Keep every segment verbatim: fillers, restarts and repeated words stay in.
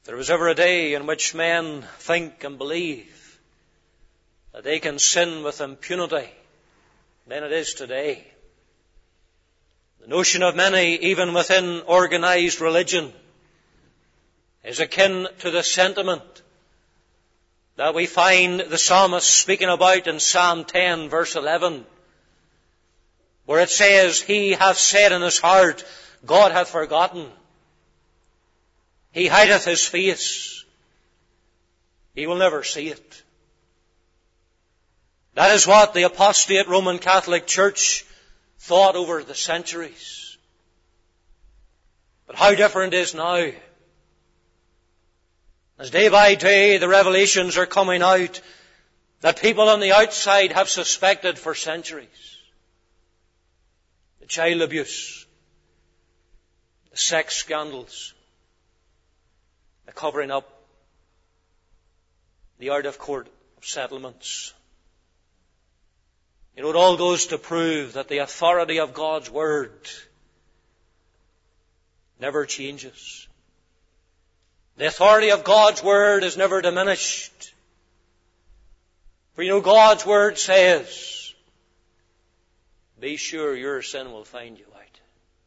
there was ever a day in which men think and believe that they can sin with impunity, then it is today. The notion of many, even within organized religion, is akin to the sentiment that we find the psalmist speaking about in Psalm ten, verse eleven, where it says, He hath said in his heart, God hath forgotten. He hideth his face. He will never see it. That is what the apostate Roman Catholic Church thought over the centuries. But how different it is now. As day by day the revelations are coming out that people on the outside have suspected for centuries. The child abuse, the sex scandals, the covering up, the out of court of settlements. You know, it all goes to prove that the authority of God's Word never changes. The authority of God's Word is never diminished. For you know, God's Word says, be sure your sin will find you out.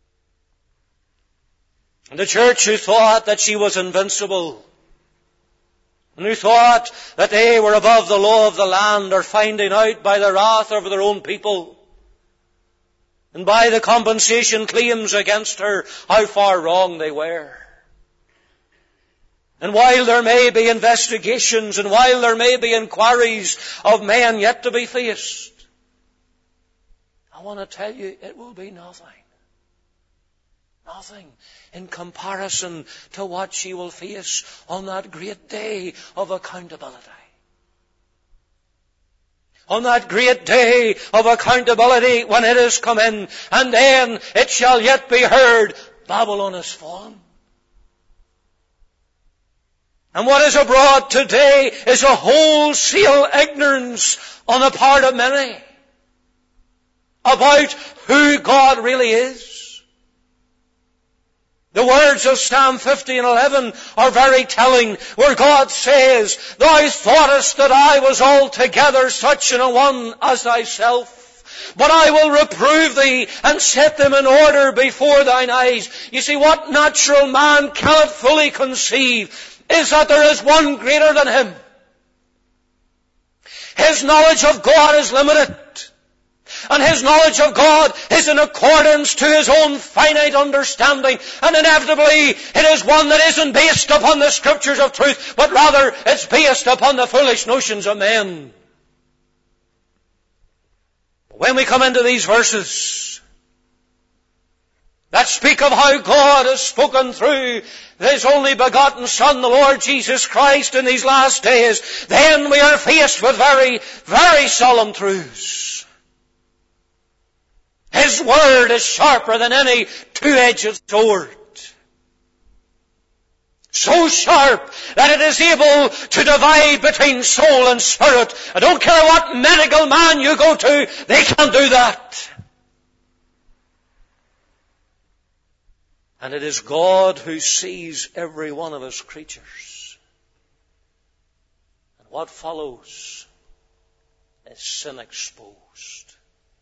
And the church who thought that she was invincible, and who thought that they were above the law of the land, are finding out by the wrath of their own people, and by the compensation claims against her, how far wrong they were. And while there may be investigations, and while there may be inquiries of men yet to be faced, I want to tell you, it will be nothing. Nothing in comparison to what she will face on that great day of accountability. On that great day of accountability when it is come in, and then it shall yet be heard, Babylon is fallen. And what is abroad today is a wholesale ignorance on the part of many about who God really is. The words of Psalm fifty and eleven are very telling, where God says, Thou thoughtest that I was altogether such an a one as thyself, but I will reprove thee and set them in order before thine eyes. You see, what natural man cannot fully conceive is that there is one greater than him. His knowledge of God is limited. And his knowledge of God is in accordance to his own finite understanding. And inevitably, it is one that isn't based upon the Scriptures of truth, but rather it's based upon the foolish notions of men. When we come into these verses that speak of how God has spoken through His only begotten Son, the Lord Jesus Christ, in these last days, then we are faced with very, very solemn truths. His Word is sharper than any two-edged sword. So sharp that it is able to divide between soul and spirit. I don't care what medical man you go to, they can't do that. And it is God who sees every one of His creatures. And what follows is sin exposed.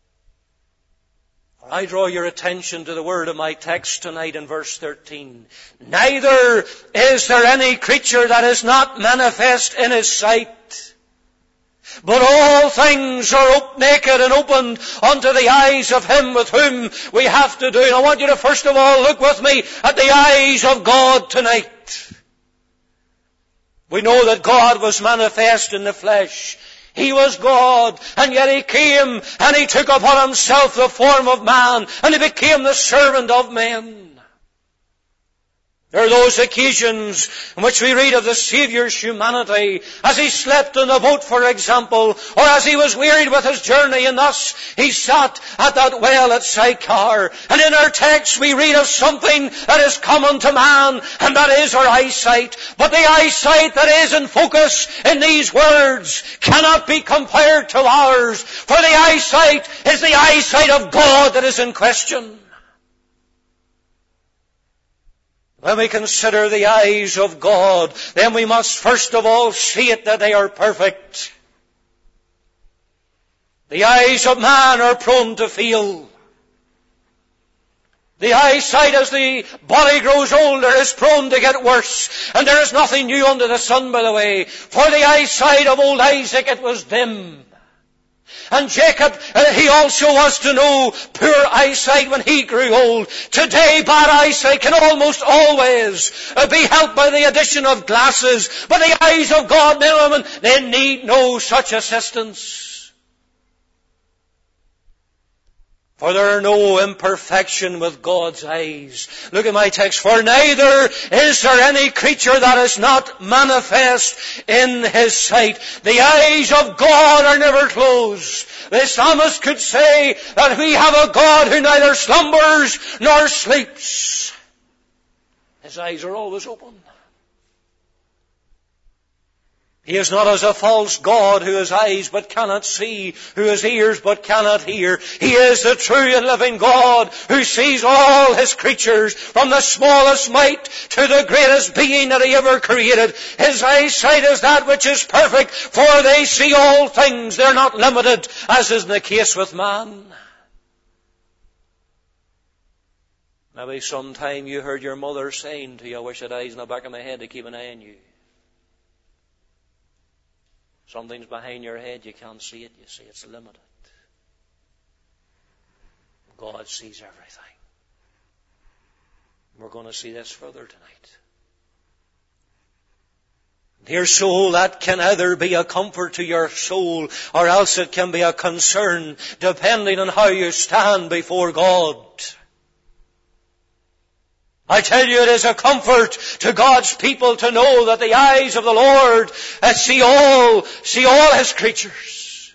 I draw your attention to the word of my text tonight in verse thirteen. Neither is there any creature that is not manifest in His sight, but all things are op- naked and opened unto the eyes of Him with whom we have to do. And I want you to first of all look with me at the eyes of God tonight. We know that God was manifest in the flesh. He was God, and yet He came and He took upon Himself the form of man, and He became the servant of men. There are those occasions in which we read of the Saviour's humanity, as He slept in the boat, for example, or as He was wearied with His journey, and thus He sat at that well at Sychar. And in our text we read of something that is common to man, and that is our eyesight. But the eyesight that is in focus in these words cannot be compared to ours, for the eyesight is the eyesight of God that is in question. When we consider the eyes of God, then we must first of all see it that they are perfect. The eyes of man are prone to fail. The eyesight as the body grows older is prone to get worse. And there is nothing new under the sun, by the way. For the eyesight of old Isaac, it was dim. And Jacob, uh, he also was to know poor eyesight when he grew old. Today, bad eyesight can almost always uh, be helped by the addition of glasses. But the eyes of God, men and women, they need no such assistance. For there are no imperfection with God's eyes. Look at my text. For neither is there any creature that is not manifest in His sight. The eyes of God are never closed. The psalmist could say that we have a God who neither slumbers nor sleeps. His eyes are always open. He is not as a false god who has eyes but cannot see, who has ears but cannot hear. He is the true and living God who sees all His creatures, from the smallest mite to the greatest being that He ever created. His eyesight is that which is perfect, for they see all things. They're not limited, as is the case with man. Maybe sometime you heard your mother saying to you, I wish I had eyes in the back of my head to keep an eye on you. Something's behind your head, you can't see it, you see, it's limited. God sees everything. We're going to see this further tonight. Dear soul, that can either be a comfort to your soul, or else it can be a concern, depending on how you stand before God. I tell you, it is a comfort to God's people to know that the eyes of the Lord uh, see all, see all His creatures.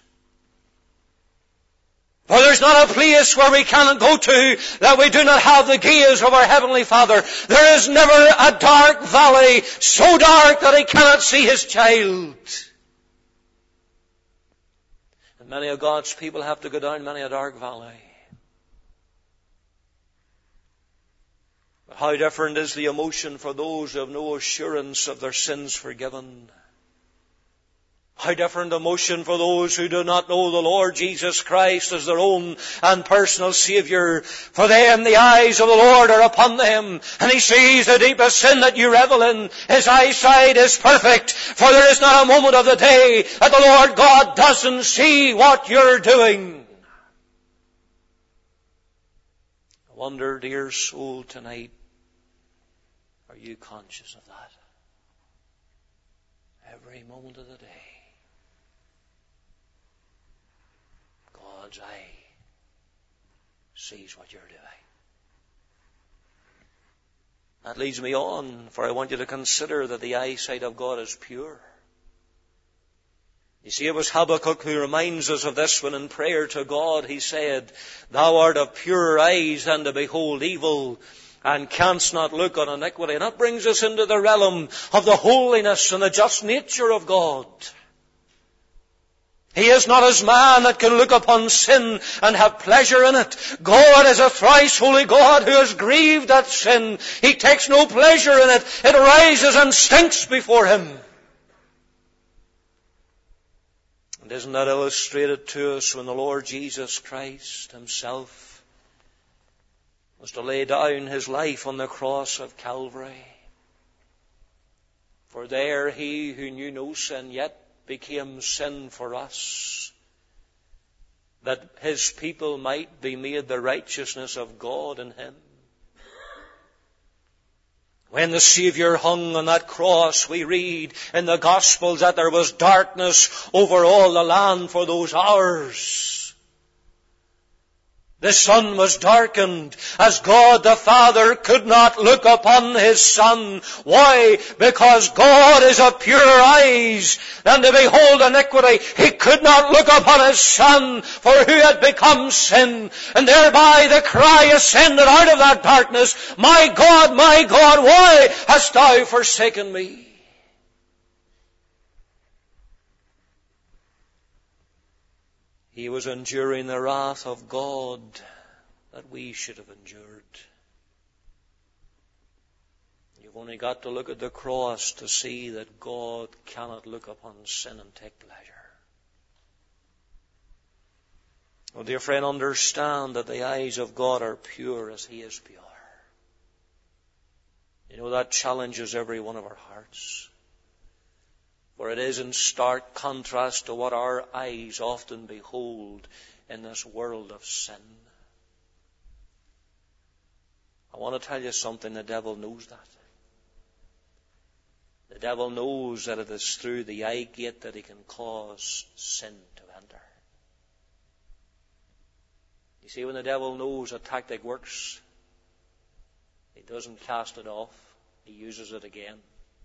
For there's not a place where we cannot go to that we do not have the gaze of our Heavenly Father. There is never a dark valley so dark that He cannot see His child. And many of God's people have to go down many a dark valley. How different is the emotion for those who have no assurance of their sins forgiven. How different emotion for those who do not know the Lord Jesus Christ as their own and personal Saviour. For them the eyes of the Lord are upon them, and He sees the deepest sin that you revel in. His eyesight is perfect, for there is not a moment of the day that the Lord God doesn't see what you're doing. I wonder, dear soul, tonight, are you conscious of that? Every moment of the day, God's eye sees what you're doing. That leads me on, for I want you to consider that the eyesight of God is pure. You see, it was Habakkuk who reminds us of this when in prayer to God he said, Thou art of purer eyes than to behold evil, and canst not look on iniquity. And that brings us into the realm of the holiness and the just nature of God. He is not as man that can look upon sin and have pleasure in it. God is a thrice holy God who is grieved at sin. He takes no pleasure in it. It rises and stinks before Him. And isn't that illustrated to us when the Lord Jesus Christ Himself was to lay down His life on the cross of Calvary? For there He who knew no sin yet became sin for us, that His people might be made the righteousness of God in Him. When the Saviour hung on that cross, we read in the Gospels that there was darkness over all the land for those hours. The sun was darkened as God the Father could not look upon His Son. Why? Because God is of purer eyes than to behold iniquity. He could not look upon His Son, for who had become sin. And thereby the cry ascended out of that darkness, My God, my God, why hast Thou forsaken me? He was enduring the wrath of God that we should have endured. You've only got to look at the cross to see that God cannot look upon sin and take pleasure. Oh, dear friend, understand that the eyes of God are pure as He is pure. You know, that challenges every one of our hearts. For it is in stark contrast to what our eyes often behold in this world of sin. I want to tell you something, the devil knows that. The devil knows that it is through the eye gate that he can cause sin to enter. You see, when the devil knows a tactic works, he doesn't cast it off. He uses it again.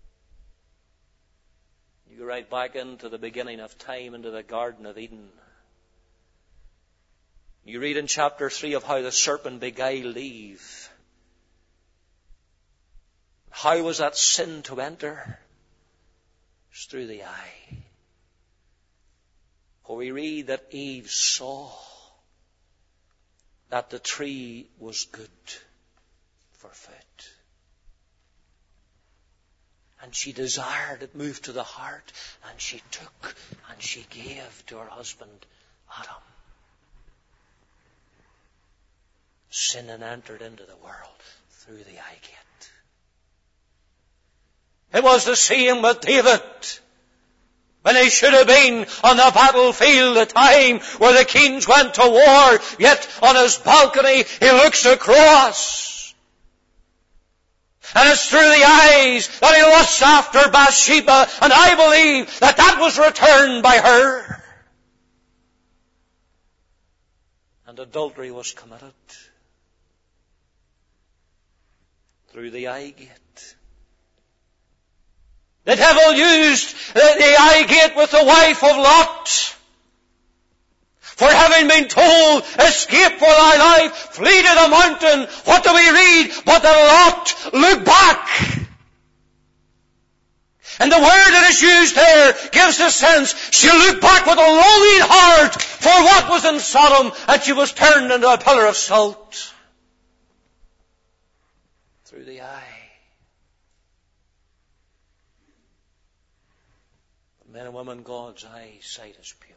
You go right back into the beginning of time, into the Garden of Eden. You read in chapter three of how the serpent beguiled Eve. How was that sin to enter? It's through the eye. For we read that Eve saw that the tree was good for food. And she desired, it moved to the heart, and she took and she gave to her husband Adam. Sin had entered into the world through the eye gate. It was the same with David. When he should have been on the battlefield, the time where the kings went to war, yet on his balcony he looks across. And it's through the eyes that he lusts after Bathsheba, and I believe that that was returned by her. And adultery was committed through the eye gate. The devil used the, the eye gate with the wife of Lot. For having been told, escape for thy life, flee to the mountain. What do we read? But that Lot looked back. And the word that is used there gives the sense she looked back with a longing heart for what was in Sodom, and she was turned into a pillar of salt. Through the eye. Men and women, God's eyesight is pure.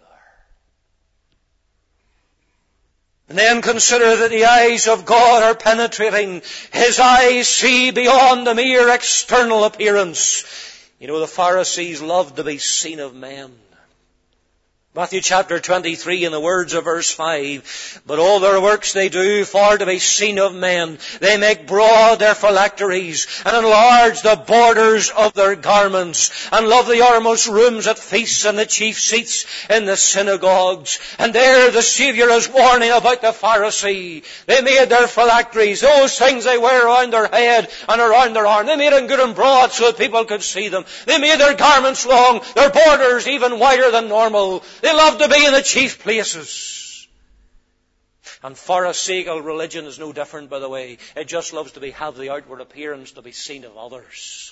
And then consider that the eyes of God are penetrating. His eyes see beyond the mere external appearance. You know, the Pharisees loved to be seen of men. Matthew chapter twenty-three, in the words of verse five, but all their works they do for to be seen of men. They make broad their phylacteries, and enlarge the borders of their garments, and love the outermost rooms at feasts and the chief seats in the synagogues. And there the Saviour is warning about the Pharisee. They made their phylacteries, those things they wear around their head and around their arm. They made them good and broad so that people could see them. They made their garments long, their borders even wider than normal. They love to be in the chief places. And Pharisaical religion is no different, by the way. It just loves to be, have the outward appearance to be seen of others.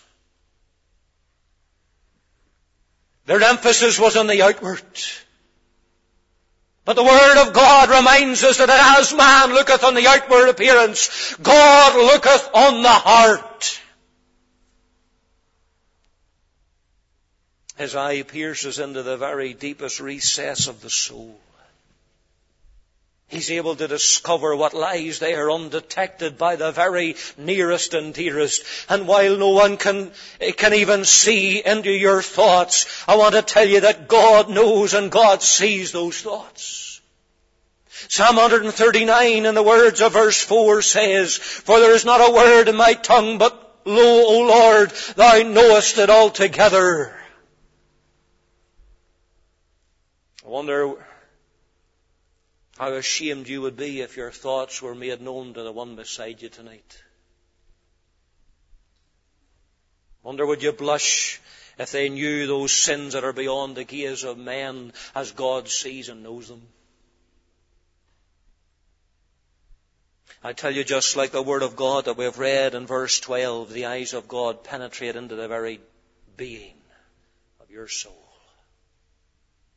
Their emphasis was on the outward. But the Word of God reminds us that as man looketh on the outward appearance, God looketh on the heart. His eye pierces into the very deepest recess of the soul. He's able to discover what lies there undetected by the very nearest and dearest. And while no one can, can even see into your thoughts, I want to tell you that God knows and God sees those thoughts. Psalm one thirty-nine in the words of verse four says, for there is not a word in my tongue, but lo, O Lord, thou knowest it altogether. I wonder how ashamed you would be if your thoughts were made known to the one beside you tonight. I wonder would you blush if they knew those sins that are beyond the gaze of men as God sees and knows them. I tell you, just like the Word of God that we have read in verse twelve, the eyes of God penetrate into the very being of your soul.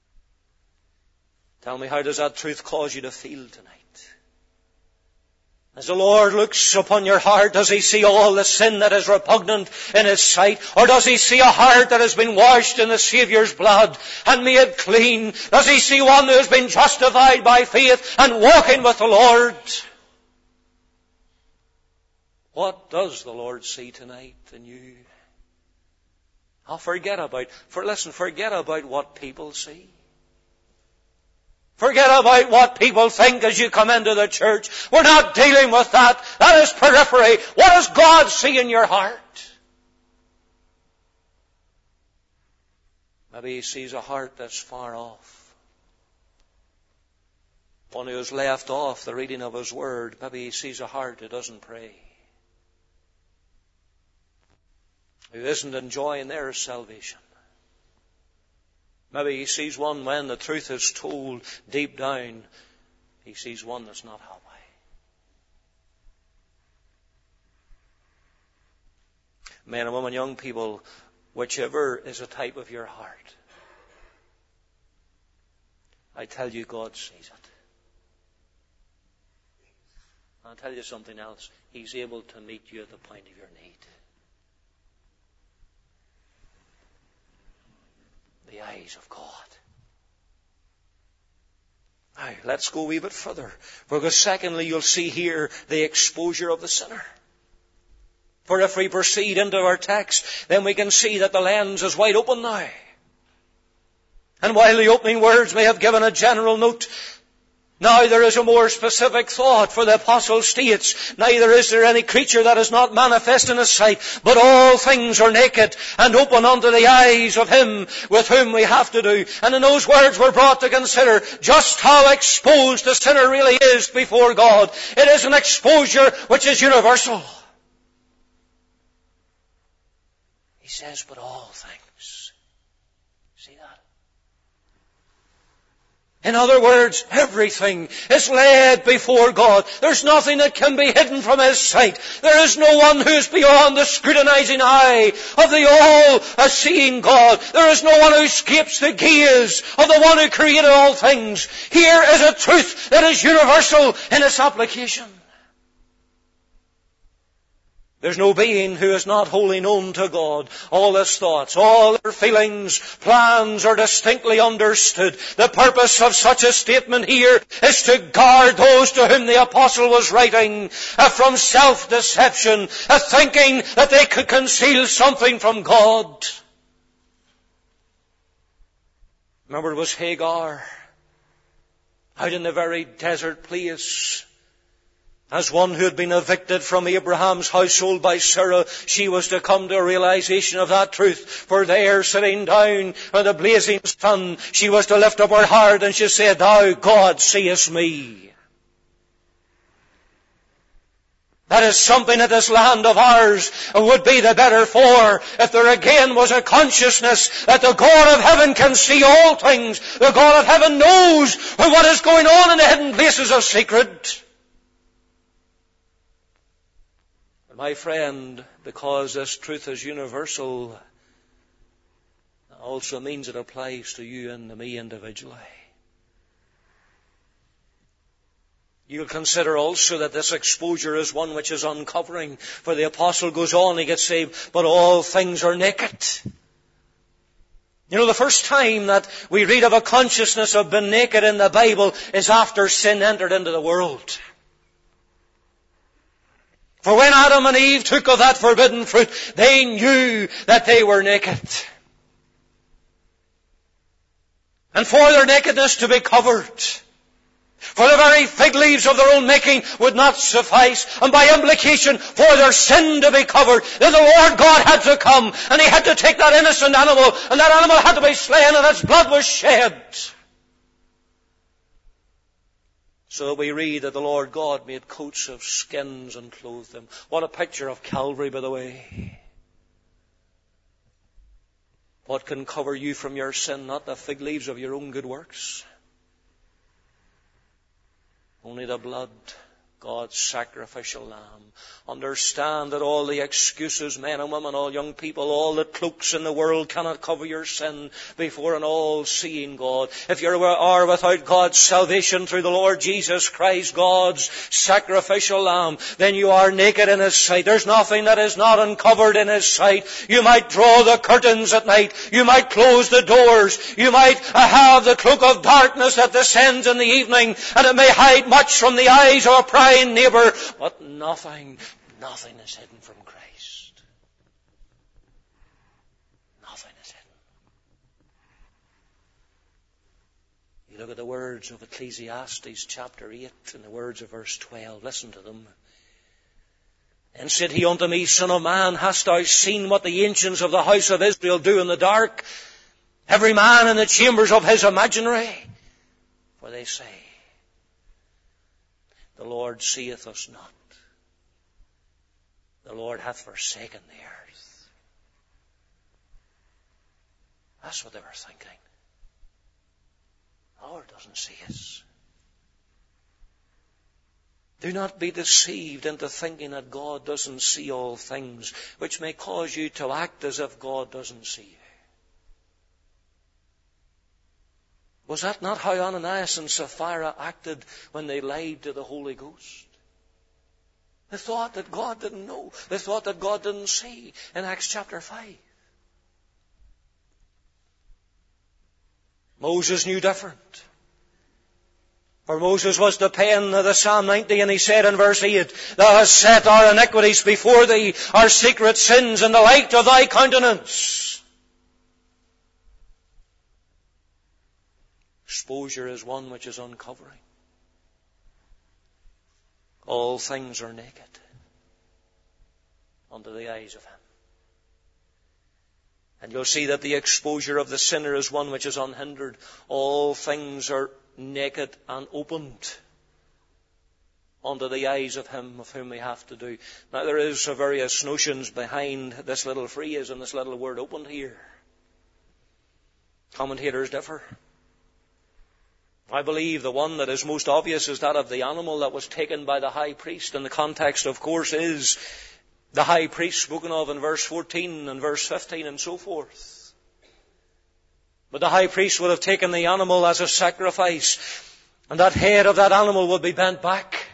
Tell me, how does that truth cause you to feel tonight? As the Lord looks upon your heart, does He see all the sin that is repugnant in His sight? Or does He see a heart that has been washed in the Saviour's blood and made clean? Does He see one who has been justified by faith and walking with the Lord? What does the Lord see tonight in you? Oh, forget about, for listen, forget about what people see. Forget about what people think as you come into the church. We're not dealing with that. That is periphery. What does God see in your heart? Maybe He sees a heart that's far off. One who has left off the reading of His Word. Maybe He sees a heart who doesn't pray, who isn't enjoying their salvation. Maybe He sees one when the truth is told deep down. He sees one that's not happy. Men and women, young people, whichever is a type of your heart, I tell you, God sees it. I'll tell you something else. He's able to meet you at the point of your need. The eyes of God. Now, let's go a wee bit further. Because secondly, you'll see here the exposure of the sinner. For if we proceed into our text, then we can see that the lens is wide open now. And while the opening words may have given a general note, now there is a more specific thought, for the apostle states, neither is there any creature that is not manifest in His sight, but all things are naked and open unto the eyes of Him with whom we have to do. And in those words we're brought to consider just how exposed the sinner really is before God. It is an exposure which is universal. He says, but all things. See that? In other words, everything is laid before God. There's nothing that can be hidden from His sight. There is no one who is beyond the scrutinizing eye of the all-seeing God. There is no one who escapes the gaze of the one who created all things. Here is a truth that is universal in its application. There's no being who is not wholly known to God. All His thoughts, all their feelings, plans are distinctly understood. The purpose of such a statement here is to guard those to whom the apostle was writing uh, from self-deception, uh, thinking that they could conceal something from God. Remember, it was Hagar out in the very desert place. As one who had been evicted from Abraham's household by Sarah, she was to come to a realization of that truth. For there, sitting down by the blazing sun, she was to lift up her heart and she said, Thou, God, seest me. That is something that this land of ours would be the better for if there again was a consciousness that the God of heaven can see all things. The God of heaven knows what is going on in the hidden places of secret. My friend, because this truth is universal, also means it applies to you and to me individually. You'll consider also that this exposure is one which is uncovering. For the apostle goes on, he gets saved, but all things are naked. You know, the first time that we read of a consciousness of being naked in the Bible is after sin entered into the world. For when Adam and Eve took of that forbidden fruit, they knew that they were naked. And for their nakedness to be covered, for the very fig leaves of their own making would not suffice, and by implication, for their sin to be covered, then the Lord God had to come, and He had to take that innocent animal, and that animal had to be slain, and its blood was shed. So we read that the Lord God made coats of skins and clothed them. What a picture of Calvary, by the way. What can cover you from your sin? Not the fig leaves of your own good works. Only the blood God's sacrificial lamb. Understand that all the excuses, men and women, all young people, all the cloaks in the world cannot cover your sin before an all-seeing God. If you are without God's salvation through the Lord Jesus Christ, God's sacrificial lamb, then you are naked in His sight. There's nothing that is not uncovered in His sight. You might draw the curtains at night. You might close the doors. You might have the cloak of darkness that descends in the evening, and it may hide much from the eyes of a prying neighbor, but nothing, nothing is hidden from Christ. Nothing is hidden. You look at the words of Ecclesiastes chapter eight and the words of verse twelve. Listen to them. And said he unto me, Son of man, hast thou seen what the ancients of the house of Israel do in the dark? Every man in the chambers of his imaginary. For they say, the Lord seeth us not. The Lord hath forsaken the earth. That's what they were thinking. The Lord doesn't see us. Do not be deceived into thinking that God doesn't see all things, which may cause you to act as if God doesn't see you. Was that not how Ananias and Sapphira acted when they lied to the Holy Ghost? They thought that God didn't know. They thought that God didn't see in Acts chapter five. Moses knew different. For Moses was the pen of the Psalm ninety, and he said in verse eight, Thou hast set our iniquities before thee, our secret sins in the light of thy countenance. Exposure is one which is uncovering. All things are naked unto the eyes of Him. And you'll see that the exposure of the sinner is one which is unhindered. All things are naked and opened unto the eyes of Him of whom we have to do. Now there is various notions behind this little phrase and this little word opened here. Commentators differ. I believe the one that is most obvious is that of the animal that was taken by the high priest. And the context, of course, is the high priest spoken of in verse fourteen and verse fifteen and so forth. But the high priest would have taken the animal as a sacrifice, and that head of that animal would be bent back.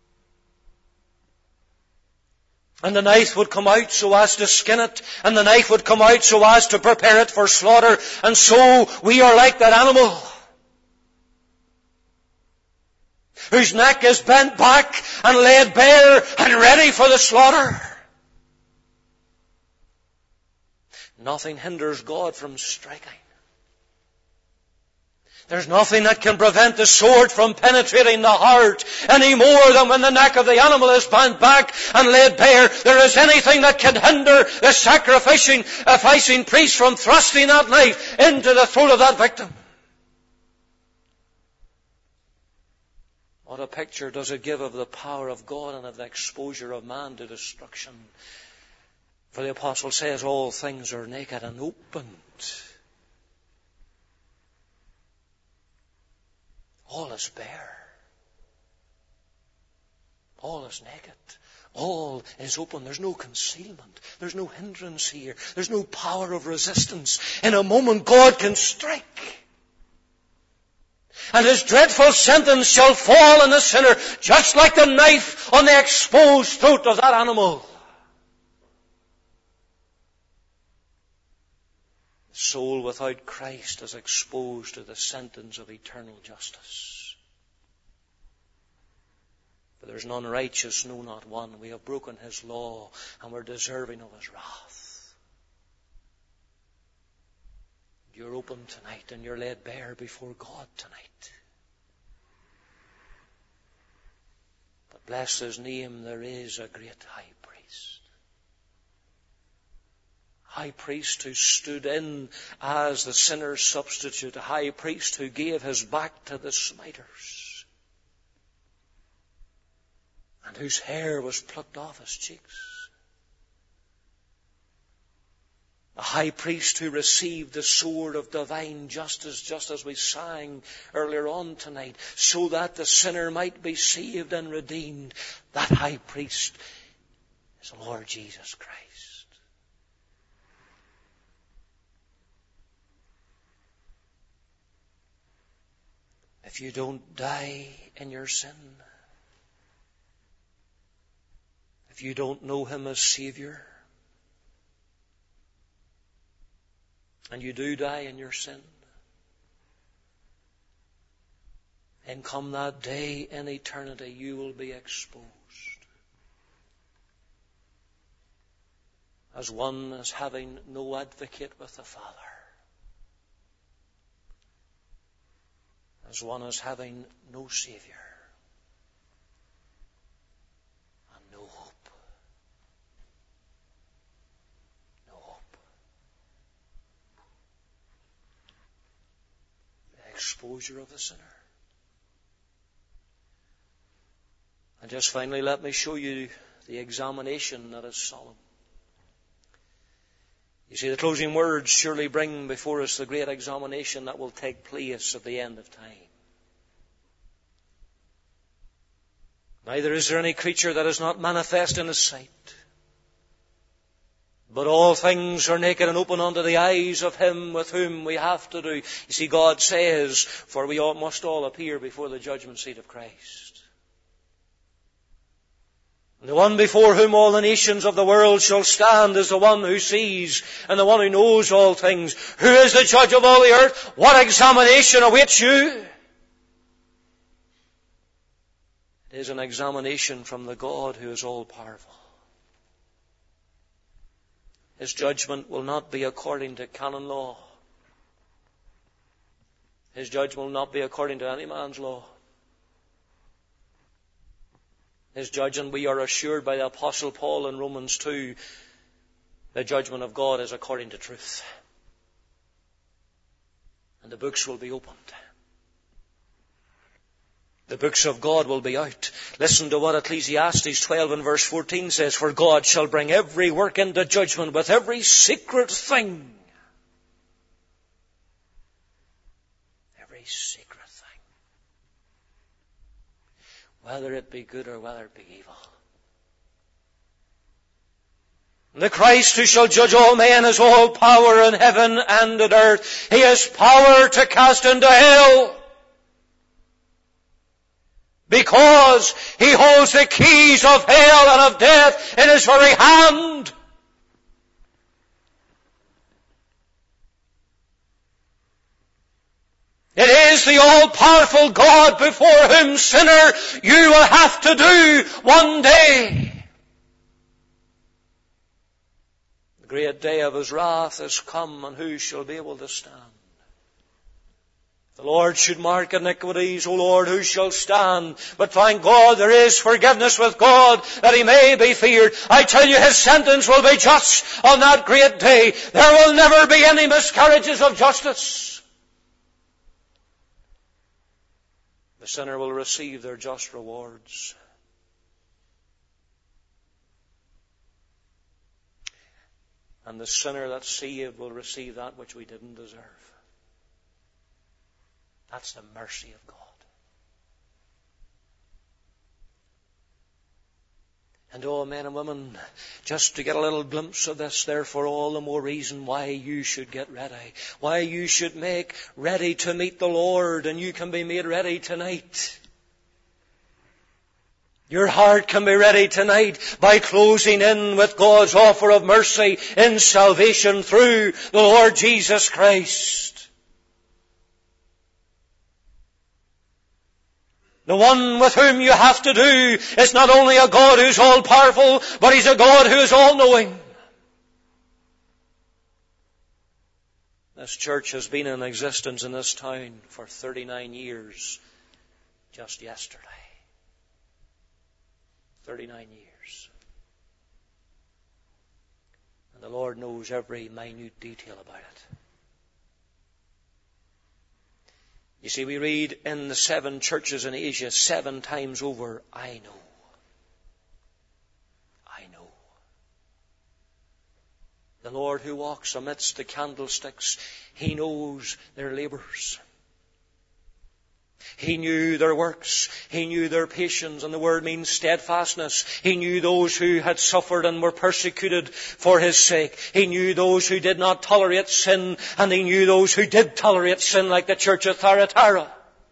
And the knife would come out so as to skin it, and the knife would come out so as to prepare it for slaughter. And so we are like that animal, whose neck is bent back and laid bare and ready for the slaughter. Nothing hinders God from striking. There's nothing that can prevent the sword from penetrating the heart any more than when the neck of the animal is bent back and laid bare. There is anything that can hinder the sacrificing, sacrificing priest from thrusting that knife into the throat of that victim. What a picture does it give of the power of God and of the exposure of man to destruction. For the apostle says all things are naked and opened. All is bare. All is naked. All is open. There's no concealment. There's no hindrance here. There's no power of resistance. In a moment God can strike. And His dreadful sentence shall fall on the sinner, just like the knife on the exposed throat of that animal. The soul without Christ is exposed to the sentence of eternal justice. For there's none righteous, no, not one. We have broken His law, and we're deserving of His wrath. You're open tonight, and you're laid bare before God tonight. But bless His name, there is a great high priest. High priest who stood in as the sinner's substitute. A high priest who gave His back to the smiters, and whose hair was plucked off His cheeks. A high priest who received the sword of divine justice, just as we sang earlier on tonight, so that the sinner might be saved and redeemed. That high priest is the Lord Jesus Christ. If you don't die in your sin, if you don't know Him as Savior, and you do die in your sin, and come that day in eternity, you will be exposed as one as having no advocate with the Father, as one as having no Savior and no hope. No hope. The exposure of the sinner. And just finally, let me show you the examination that is solemn. You see, the closing words surely bring before us the great examination that will take place at the end of time. Neither is there any creature that is not manifest in His sight, but all things are naked and open unto the eyes of Him with whom we have to do. You see, God says, for we all must all appear before the judgment seat of Christ. The one before whom all the nations of the world shall stand is the one who sees and the one who knows all things. Who is the judge of all the earth? What examination awaits you? It is an examination from the God who is all-powerful. His judgment will not be according to canon law. His judgment will not be according to any man's law. His judgment, we are assured by the Apostle Paul in Romans two, the judgment of God is according to truth. And the books will be opened. The books of God will be out. Listen to what Ecclesiastes twelve and verse fourteen says, for God shall bring every work into judgment with every secret thing. Every secret thing. Whether it be good or whether it be evil. The Christ who shall judge all men has all power in heaven and on earth. He has power to cast into hell. Because He holds the keys of hell and of death in His very hand. It is the all-powerful God before whom, sinner, you will have to do one day. The great day of His wrath has come, and who shall be able to stand? The Lord should mark iniquities, O Lord, who shall stand? But thank God there is forgiveness with God, that He may be feared. I tell you, His sentence will be just on that great day. There will never be any miscarriages of justice. The sinner will receive their just rewards. And the sinner that's saved will receive that which we didn't deserve. That's the mercy of God. And oh, men and women, just to get a little glimpse of this, therefore all the more reason why you should get ready. Why you should make ready to meet the Lord, and you can be made ready tonight. Your heart can be ready tonight by closing in with God's offer of mercy in salvation through the Lord Jesus Christ. The one with whom you have to do is not only a God who's all-powerful, but He's a God who is all-knowing. This church has been in existence in this town for thirty-nine years, just yesterday. thirty-nine years. And the Lord knows every minute detail about it. You see, we read in the seven churches in Asia seven times over, I know. I know. The Lord who walks amidst the candlesticks, He knows their labours. He knew their works. He knew their patience, and the word means steadfastness. He knew those who had suffered and were persecuted for His sake. He knew those who did not tolerate sin, and He knew those who did tolerate sin, like the church of Thyatira.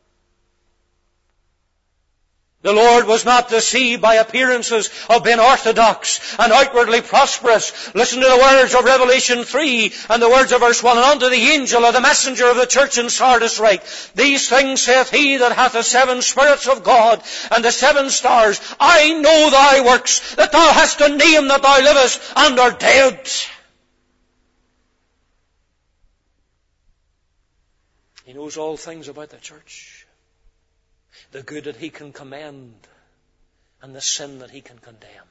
The Lord was not deceived by appearances of being orthodox and outwardly prosperous. Listen to the words of Revelation three and the words of verse one. And unto the angel or the messenger of the church in Sardis write, These things saith he that hath the seven spirits of God and the seven stars. I know thy works, that thou hast a name, that thou livest and art dead. He knows all things about the church. The good that He can commend and the sin that He can condemn.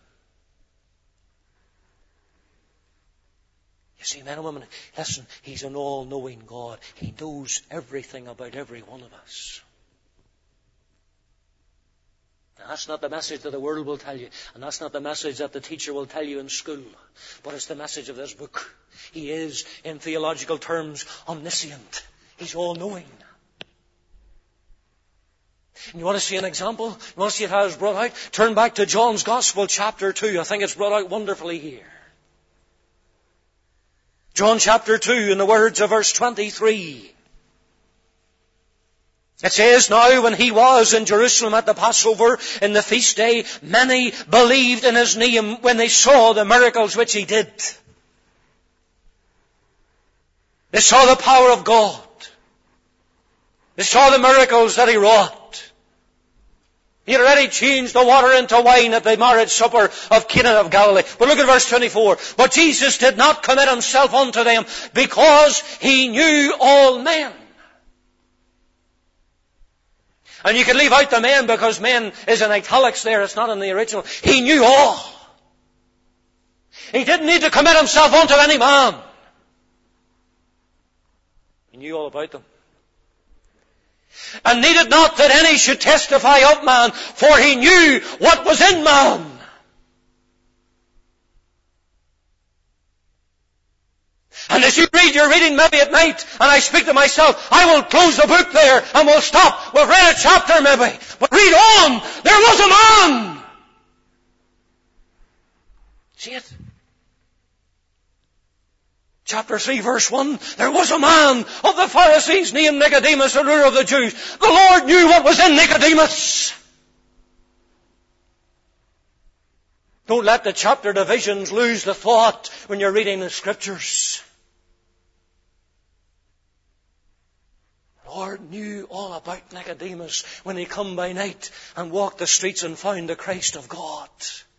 You see, men and women, listen, He's an all-knowing God. He knows everything about every one of us. Now, that's not the message that the world will tell you, and that's not the message that the teacher will tell you in school, but it's the message of this book. He is, in theological terms, omniscient. He's all-knowing. And you want to see an example? You want to see how it's brought out? Turn back to John's Gospel, chapter two. I think it's brought out wonderfully here. John chapter two, in the words of verse twenty-three. It says, Now when He was in Jerusalem at the Passover, in the feast day, many believed in His name when they saw the miracles which He did. They saw the power of God. They saw the miracles that He wrought. He had already changed the water into wine at the marriage supper of Cana of Galilee. But look at verse twenty-four. But Jesus did not commit Himself unto them, because He knew all men. And you can leave out the men, because men is in italics there. It's not in the original. He knew all. He didn't need to commit Himself unto any man. He knew all about them. And needed not that any should testify of man, for He knew what was in man. And as you read, you're reading maybe at night, and I speak to myself, I will close the book there, and we'll stop. We've read a chapter maybe. But read on. There was a man. See it? Chapter three, verse one, there was a man of the Pharisees named Nicodemus, the ruler of the Jews. The Lord knew what was in Nicodemus. Don't let the chapter divisions lose the thought when you're reading the Scriptures. The Lord knew all about Nicodemus when he come by night and walked the streets and found the Christ of God.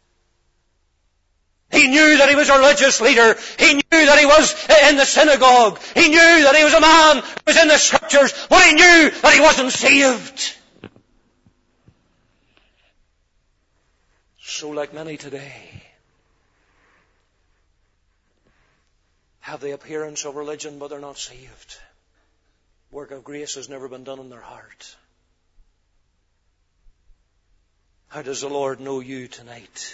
He knew that he was a religious leader. He knew that he was in the synagogue. He knew that he was a man who was in the Scriptures, but he knew that he wasn't saved. So like many today, have the appearance of religion, but they're not saved. Work of grace has never been done in their heart. How does the Lord know you tonight?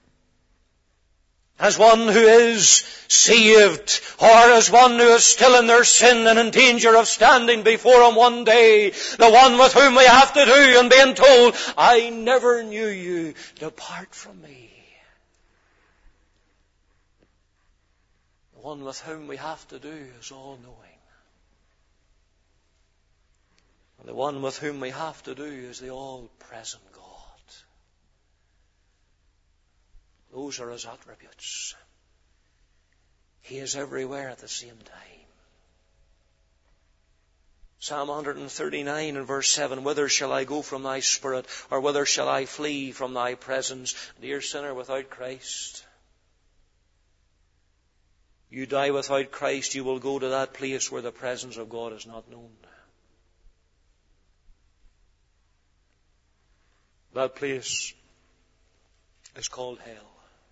As one who is saved, or as one who is still in their sin and in danger of standing before Him one day, the one with whom we have to do and being told, I never knew you, depart from me. The one with whom we have to do is all-knowing. And the one with whom we have to do is the all-present God. Those are His attributes. He is everywhere at the same time. Psalm one thirty-nine and verse seven, Whither shall I go from Thy Spirit, or whither shall I flee from Thy presence? Dear sinner, without Christ, you die without Christ, you will go to that place where the presence of God is not known. That place is called hell.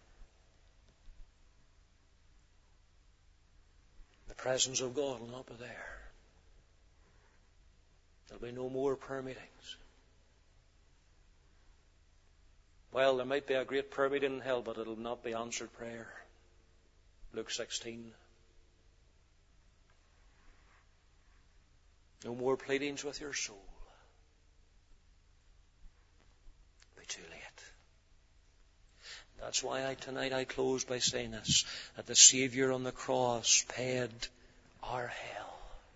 The presence of God will not be there. There'll be no more prayer meetings. Well, there might be a great prayer meeting in hell, but it'll not be answered prayer. Luke sixteen. No more pleadings with your soul. It'll be too late. That's why I, tonight I close by saying this, that the Savior on the cross paid our hell.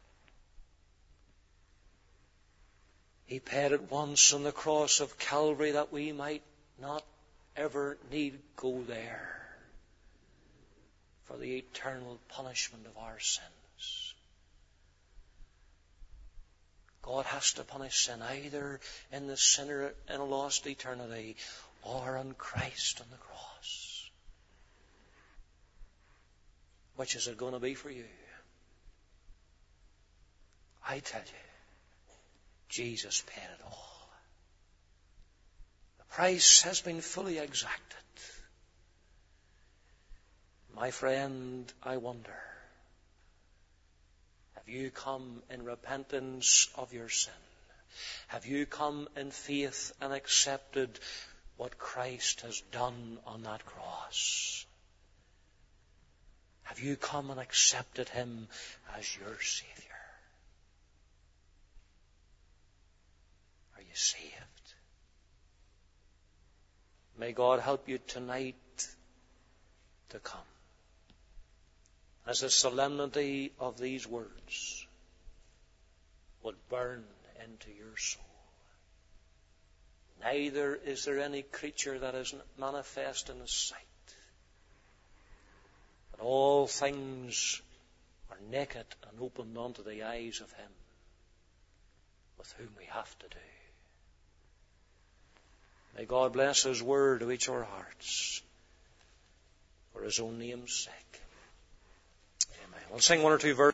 He paid it once on the cross of Calvary that we might not ever need go there for the eternal punishment of our sins. God has to punish sin either in the sinner in a lost eternity or on Christ on the cross. Which is it going to be for you? I tell you, Jesus paid it all. The price has been fully exacted. My friend, I wonder, have you come in repentance of your sin? Have you come in faith and accepted what Christ has done on that cross? Have you come and accepted Him as your Savior? Are you saved? May God help you tonight to come, as the solemnity of these words would burn into your soul. Neither is there any creature that is manifest in His sight, but all things are naked and opened unto the eyes of Him with whom we have to do. May God bless His word to each our hearts for His own name's sake. Amen. We'll sing one or two verses.